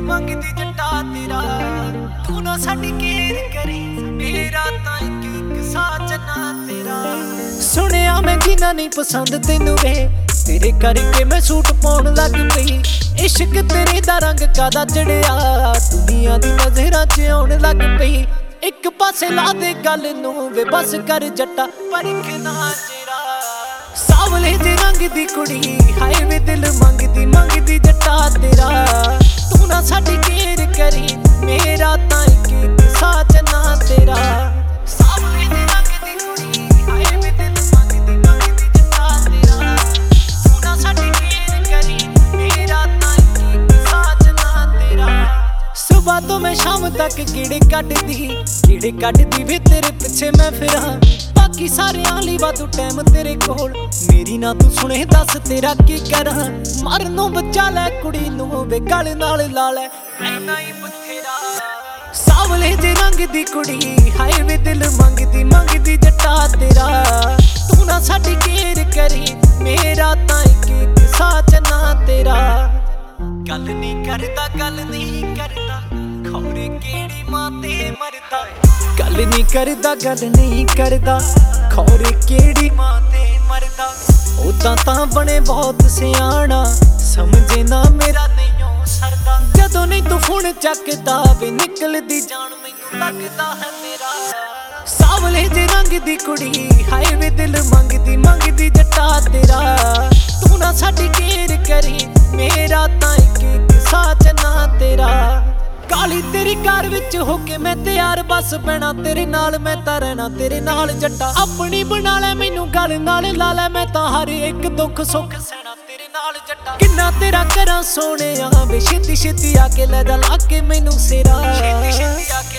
ਮੰਗਦੀ ਜੱਟਾ ਤੇਰਾ ਤੂੰ ਨਾ ਸਾਡੀ ਕੇਰ ਕਰੀ ਮੇਰਾ ਤਾਂ ਇੱਕ ਸਾਜਣਾ ਤੇਰਾ। ਸੁਣਿਆ ਮੈਂ ਜਿੰਨਾ ਨਹੀਂ ਪਸੰਦ ਤੈਨੂੰ ਵੇ ਤੇਰੇ ਕਰਕੇ ਮੈਂ ਸੂਟ ਪਾਉਣ ਲੱਗ ਪਈ। ਇਸ਼ਕ ਤੇਰੇ ਦਾ ਰੰਗ ਕਾਦਾ ਚੜਿਆ ਦੁਨੀਆ ਦੀ ਨਜ਼ਰਾਂ 'ਚ ਆਉਣ ਲੱਗ ਪਈ। ਇੱਕ ਪਾਸੇ ਲਾ ਦੇ ਗੱਲ ਨੂੰ ਵੇ ਬਸ ਕਰ ਜੱਟਾ ਪਰਖ ਨਾ ਤੇਰਾ। ਸਾਵਲੇ ਦੇ ਰੰਗ ਦੀ ਕੁੜੀ ਹਾਏ ਵੇ ਦਿਲ ਮੰਗਦੀ ਜੱਟਾ ਤੇਰਾ ਤੂੰ ਨਾ ਸਾਡੀ ਕੇਰ ਕਰੀ ਮੇਰਾ ਤਾਂ ਇੱਕ ਸਾਜਣਾ ਤੇਰਾ। ਸਾਵਲੇ ਦੇ ਰੰਗ ਦੀ ਕੁੜੀ ਹਾਏ ਵੇ ਦਿਲ ਮੰਗਦੀ ਜੱਟਾ ਤੇਰਾ ਤੂੰ ਨਾ ਸਾਡੀ ਕੇਰ ਕਰੀ ਮੇਰਾ ਤਾਂ ਇੱਕ ਸਾਜਣਾ ਤੇਰਾ। ਸੁਬਹ ਤੋਂ ਮੈਂ ਸ਼ਾਮ ਤੱਕ ਕੀੜੇ ਕੱਢਦੀ ਵੇ ਤੇਰੇ ਪਿੱਛੇ ਮੈਂ ਫਿਰਾਂ। ਬਾਕੀ ਸਾਰਿਆਂ ਲਈ ਵਾਧੂ ਟਾਈਮ ਤੇਰੇ ਕੋਲ ਮੇਰੀ ਨਾ ਤੂੰ ਸੁਣੇ ਦੱਸ ਤੇਰਾ ਕੀ ਕਰਾਂ। ਮਰਨ ਨੂੰ ਬਚਾ ਲੈ ਕੁੜੀ ਨੂੰ ਵੇ ਗਲ ਨਾਲ ਲਾ ਲੈ ਐਨਾ ਹੀ ਬਥੇਰਾ। ਸਾਵਲੇ ਦੇ ਰੰਗ ਦੀ ਕੁੜੀ ਹਾਏ ਵੇ ਦਿਲ ਮੰਗਦੀ ਜੱਟਾ ਤੇਰਾ ਤੂੰ ਨਾ ਸਾਡੀ ਕੇਰ ਕਰੀ ਮੇਰਾ ਤਾਂ ਇੱਕ ਸਾਜਣਾ ਤੇਰਾ। ਗੱਲ ਨਹੀਂ ਕਰਦਾ ਖੌਰੇ ਕਿਹੜੀ ਮਾਂ ਤੇ ਮਰਦਾ। ਗੱਲ ਨਹੀਂ ਕਰਦਾ ਖੌਰੇ ਕਿਹੜੀ ਮਾਂ ਤੇ ਮਰਦਾ। ਉਦਾਂ ਤਾਂ ਬਣੇ ਬਹੁਤ ਸਿਆਣਾ ਸਮਝੇ ਨਾ ਮੇਰਾ ਨਹੀਂ ਸਰਦਾ। ਜਦੋਂ ਨਹੀਂ ਤੂੰ ਫੋਨ ਚੱਕਦਾ ਵੇ ਨਿਕਲਦੀ ਜਾਨ ਮੈਨੂੰ ਲੱਗਦਾ ਹੈ ਮੇਰਾ। ਸਾਵਲੇ ਦੇ ਰੰਗ ਦੀ ਕੁੜੀ ਹਾਏ ਵੇ ਦਿਲ ਮੰਗਦੀ ਜੱਟਾ ਤੇਰਾ ਤੂੰ ਨਾ ਸਾਡੀ ਕੇਰ ਕਰੀ ਮੇਰਾ ਤਾਂ ਇੱਕ ਸਾਜਣਾ ਤੇਰਾ। ਕਾਲੀ ਤੇਰੀ ਕਾਰ ਵਿੱਚ ਹੋ ਕੇ ਮੈਂ ਤਿਆਰ ਬਸ ਪੈਣਾ ਤੇਰੇ ਨਾਲ ਮੈਂ ਤਾਂ ਰਹਿਣਾ ਤੇਰੇ ਨਾਲ ਜੱਟਾ। ਆਪਣੀ ਬਣਾ ਲੈ ਮੈਨੂੰ ਗਲ ਨਾਲ ਲਾ ਲੈ ਮੈਂ ਤਾਂ ਹਰ ਇੱਕ ਦੁੱਖ ਸੁੱਖ ਸਹਿਣਾ ਤੇਰੇ ਨਾਲ ਜੱਟਾ। ਕਿੰਨਾ ਤੇਰਾ ਕਰਾਂ ਸੋਹਣਿਆ ਵੇ ਛੇਤੀ ਆ ਕੇ ਲੈ ਜਾ ਲਾ ਕੇ ਮੈਨੂੰ ਸਿਰਾ।